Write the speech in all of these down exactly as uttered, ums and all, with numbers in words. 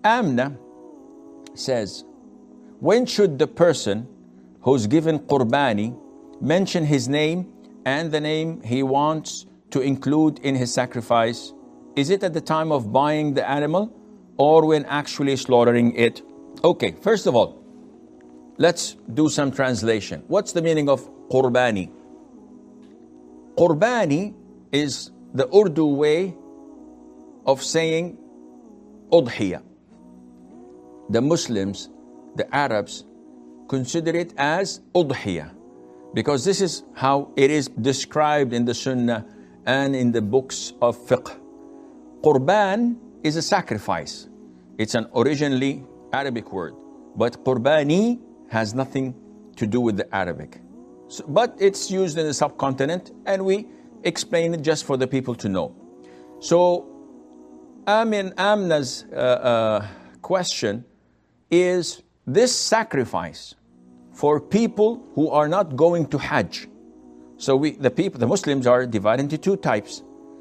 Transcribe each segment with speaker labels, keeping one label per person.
Speaker 1: Amna says, when should the person who's given qurbani mention his name and the name he wants to include in his sacrifice? Is it at the time of buying the animal or when actually slaughtering it? Okay, first of all, let's do some translation. What's the meaning of qurbani? Qurbani is the Urdu way of saying udhiyah. The Muslims, the Arabs, consider it as udhiyah because this is how it is described in the Sunnah and in the books of fiqh. Qurban is a sacrifice. It's an originally Arabic word, but qurbani has nothing to do with the Arabic. So, but it's used in the subcontinent, and we explain it just for the people to know. So, Amin Amna's uh, uh, question is this sacrifice for people who are not going to Hajj. So we, the people, the Muslims are divided into two types: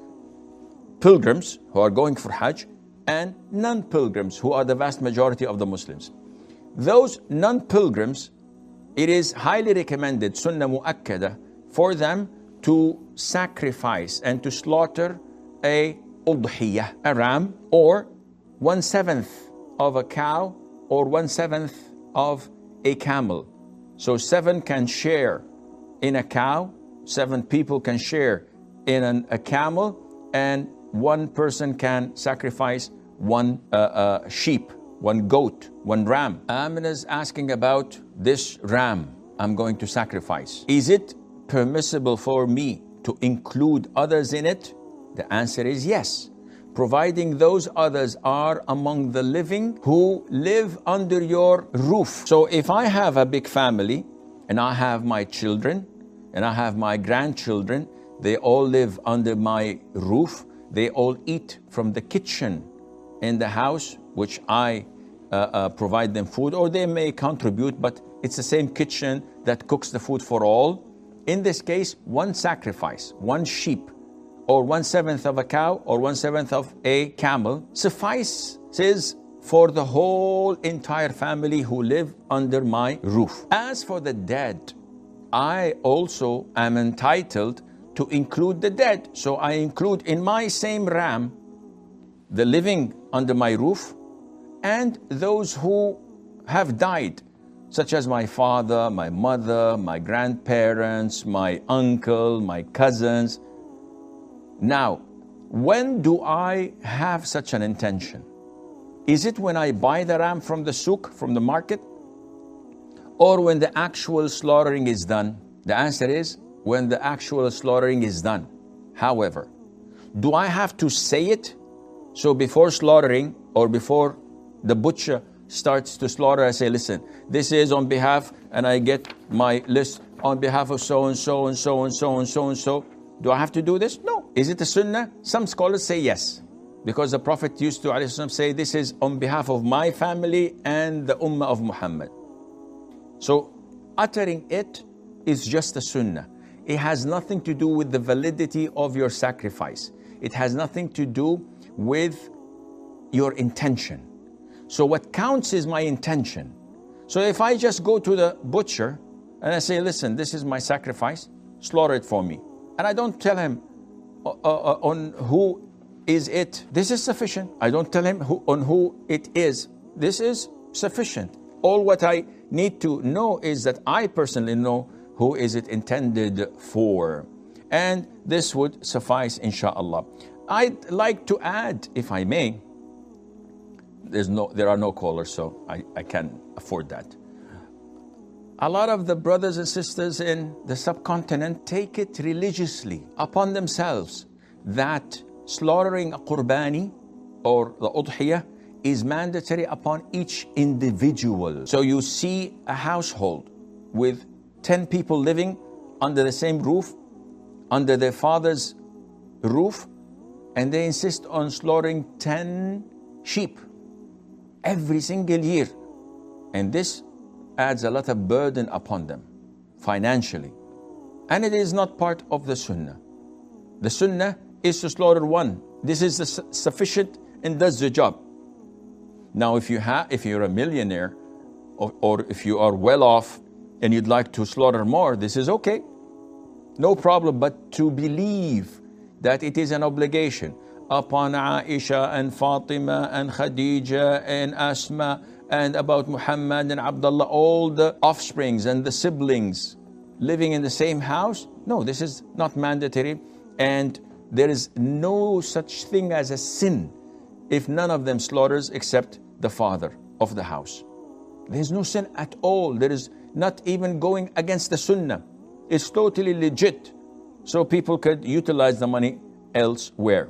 Speaker 1: pilgrims who are going for Hajj and non-pilgrims who are the vast majority of the Muslims. Those non-pilgrims, it is highly recommended, sunnah mu'akkada, for them to sacrifice and to slaughter a udhiyah, a ram, or one-seventh of a cow, or one-seventh of a camel. So seven can share in a cow, seven people can share in an, a camel, and one person can sacrifice one uh, uh, sheep, one goat, one ram. Amina is asking about this ram I'm going to sacrifice. Is it permissible for me to include others in it? The answer is yes, providing those others are among the living who live under your roof. So if I have a big family and I have my children and I have my grandchildren, they all live under my roof. They all eat from the kitchen in the house, which I uh, uh, provide them food, or they may contribute, but it's the same kitchen that cooks the food for all. In this case, one sacrifice, one sheep, or one-seventh of a cow, or one-seventh of a camel suffices for the whole entire family who live under my roof. As for the dead, I also am entitled to include the dead. So I include in my same ram the living under my roof and those who have died, such as my father, my mother, my grandparents, my uncle, my cousins. Now, when do I have such an intention? Is it when I buy the ram from the souk, from the market, or when the actual slaughtering is done? The answer is when the actual slaughtering is done. However, do I have to say it? So before slaughtering or before the butcher starts to slaughter, I say, listen, this is on behalf, and I get my list on behalf of so and so and so and so and so and so. Do I have to do this? No. Is it a sunnah? Some scholars say yes, because the Prophet used to ﷺ say, this is on behalf of my family and the ummah of Muhammad. So uttering it is just a sunnah. It has nothing to do with the validity of your sacrifice. It has nothing to do with your intention. So what counts is my intention. So if I just go to the butcher and I say, listen, this is my sacrifice, slaughter it for me, and I don't tell him uh, uh, on who is it, this is sufficient. I don't tell him who, on who it is, this is sufficient. All what I need to know is that I personally know who is it intended for, and this would suffice, inshallah. I'd like to add, if I may, there's no, there are no callers, so I, I can't afford that. A lot of the brothers and sisters in the subcontinent take it religiously upon themselves that slaughtering a qurbani or the udhiyah is mandatory upon each individual. So you see a household with ten people living under the same roof, under their father's roof, and they insist on slaughtering ten sheep every single year. And this adds a lot of burden upon them financially. And it is not part of the sunnah. The sunnah is to slaughter one. This is the su- sufficient and does the job. Now, if you have, if you're a millionaire, or, or if you are well off and you'd like to slaughter more, this is okay. No problem, but to believe that it is an obligation upon Aisha and Fatima and Khadija and Asma and about Muhammad and Abdullah, all the offsprings and the siblings living in the same house. No, this is not mandatory, and there is no such thing as a sin if none of them slaughters except the father of the house. There is no sin at all. There is not even going against the sunnah. It's totally legit. So people could utilize the money elsewhere.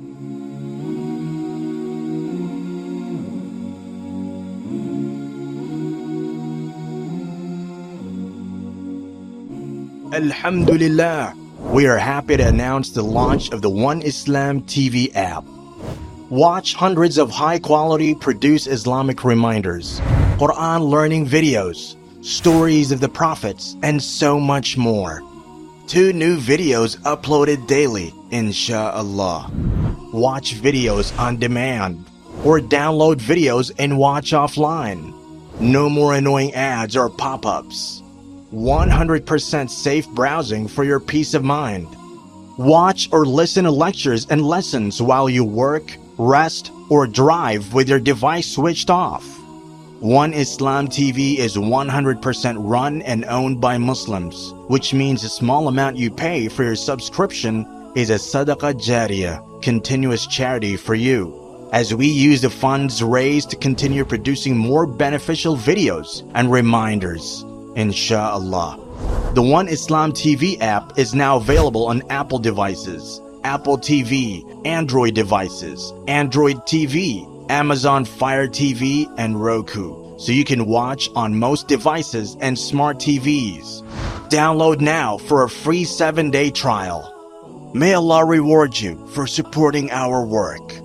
Speaker 2: Alhamdulillah, we are happy to announce the launch of the One Islam T V app. Watch hundreds of high-quality produced Islamic reminders, Quran learning videos, stories of the prophets, and so much more. Two new videos uploaded daily, inshallah. Watch videos on demand, or download videos and watch offline. No more annoying ads or pop-ups. one hundred percent safe browsing for your peace of mind. Watch or listen to lectures and lessons while you work, rest, or drive with your device switched off. One Islam T V is one hundred percent run and owned by Muslims, which means the small amount you pay for your subscription is a sadaqah jariyah, continuous charity for you, as we use the funds raised to continue producing more beneficial videos and reminders, inshallah. The One Islam T V app is now available on Apple devices, Apple T V, Android devices, Android T V, Amazon Fire T V, and Roku, so you can watch on most devices and smart T Vs. Download now for a free seven day trial. May Allah reward you for supporting our work.